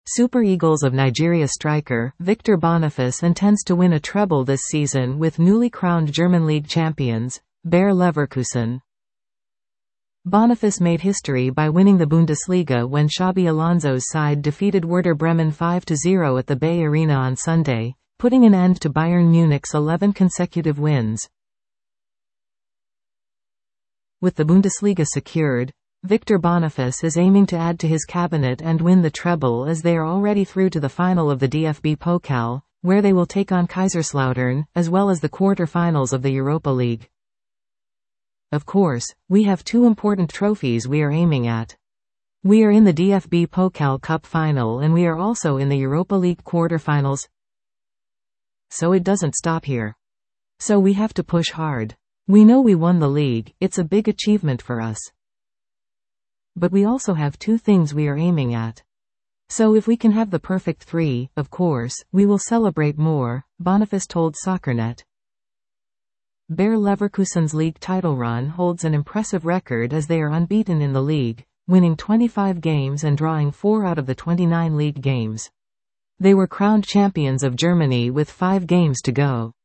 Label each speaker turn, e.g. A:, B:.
A: Super Eagles of Nigeria striker, Victor Boniface intends to win a treble this season with newly crowned German League champions, Bayer Leverkusen. Boniface made history by winning the Bundesliga when Xabi Alonso's side defeated Werder Bremen 5-0 at the Bay Arena on Sunday, putting an end to Bayern Munich's 11 consecutive wins. With the Bundesliga secured, Victor Boniface is aiming to add to his cabinet and win the treble, as they are already through to the final of the DFB Pokal, where they will take on Kaiserslautern, as well as the quarter-finals of the Europa League. Of course, we have two important trophies we are aiming at. We are in the DFB Pokal Cup final and we are also in the Europa League quarter-finals. So it doesn't stop here. So we have to push hard. We know we won the league, it's a big achievement for us. But we also have two things we are aiming at. So if we can have the perfect three, of course, we will celebrate more, Boniface told SoccerNet. Bayer Leverkusen's league title run holds an impressive record as they are unbeaten in the league, winning 25 games and drawing 4 out of the 29 league games. They were crowned champions of Germany with 5 games to go.